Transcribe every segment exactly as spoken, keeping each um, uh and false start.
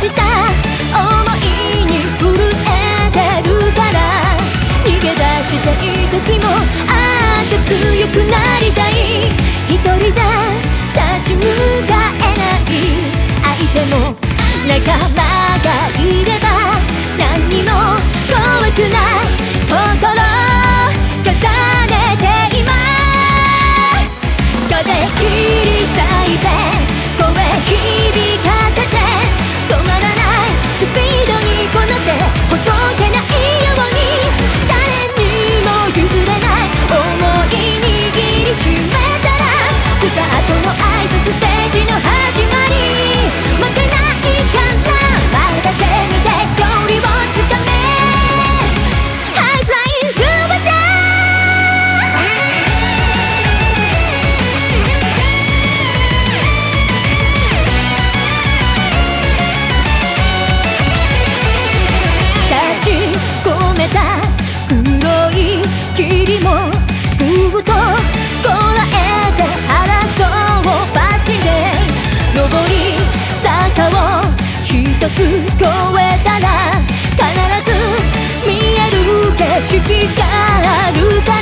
した想いに震えてるから、逃げ出したい時もあって強くなりたい。一人じゃ立ち向かえない相手も仲間がいれば何にも怖くない。心重ねて今風切り裂いて声響かせて止まらないスピードにこなせほどけないように誰にも譲れない想い握りしめたらスタートの合図ステージの始まり。負けないから前だけ見て勝利をつかめ High Flying Rubaza。 立ち込めた黒い霧もぐっとこらえて争うバッチで上り坂を一つ越えたら必ず見える景色があるから、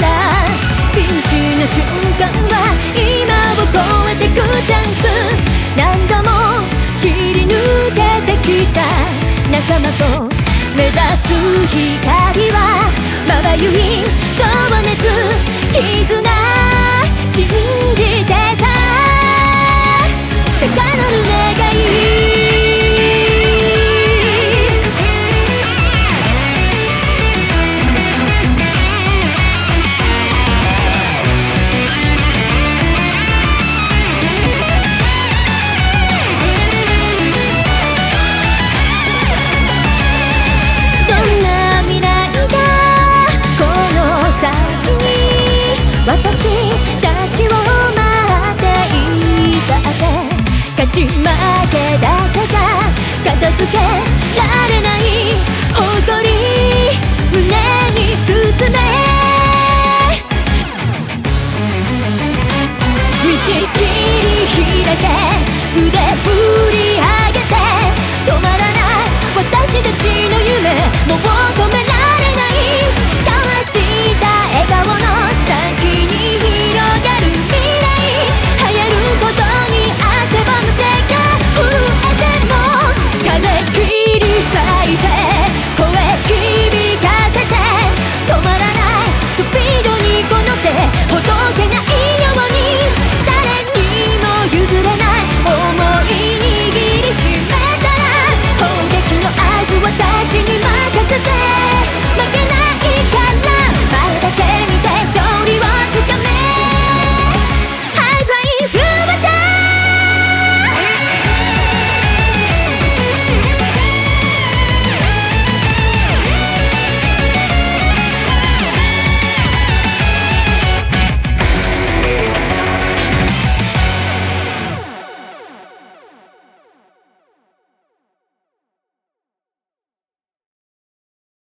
ピンチの瞬間は今を越えてくチャンス。何度も切り抜けてきた仲間と目指す光はまばゆい情熱絆信じてた高鳴る願い。どんな未来がこの先に私たちを待っていたって勝ち負けだけじゃ片付けられない誇り胸に進め道切り開け腕振り上げて止まらない私たちの夢もう止められない交わした笑顔の先に広がる未来流行ることに汗ばむ手が震えても風切り裂いて声響かせて止まらないスピードにこの手ほどけない